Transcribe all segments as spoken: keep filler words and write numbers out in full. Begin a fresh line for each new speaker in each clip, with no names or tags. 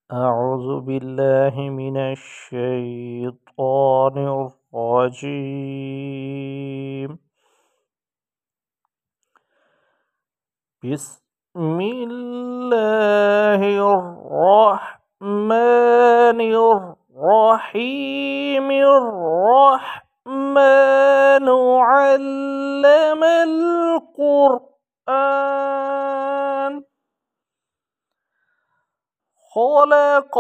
أعوذ بالله من الشيطان الرجيم. بسم الله الرحمن الرحيم. الرحمن علم القرآن خلق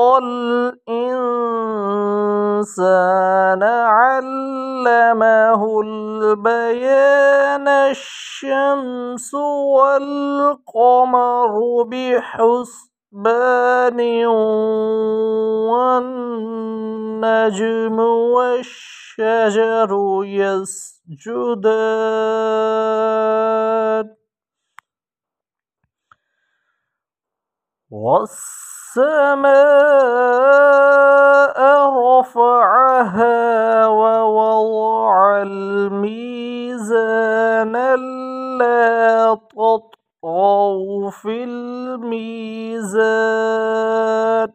الإنسان علمه البيان. الشمس والقمر بحسبان والنجم والشجر يسجدان والسماء رفعها ووضع الميزان ألا تطغوا في الميزان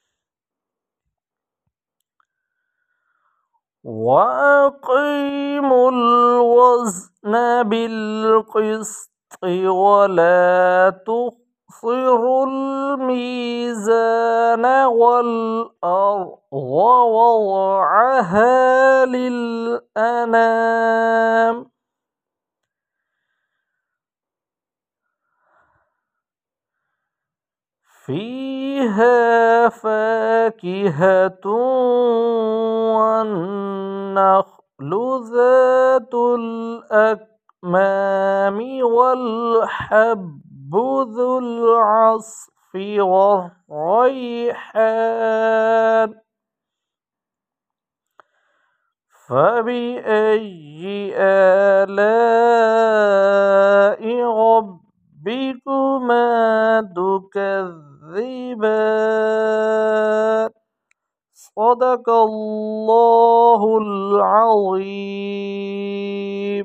وأقيموا الوزن بالقسط ولا تخسروا الميزان والأرض ووضعها للأنام فيها فاكهة والنخل ذات الأكمام والحب ذو العصف والريحان فبأي آلاء ربكما تكذبان صدق الله العظيم.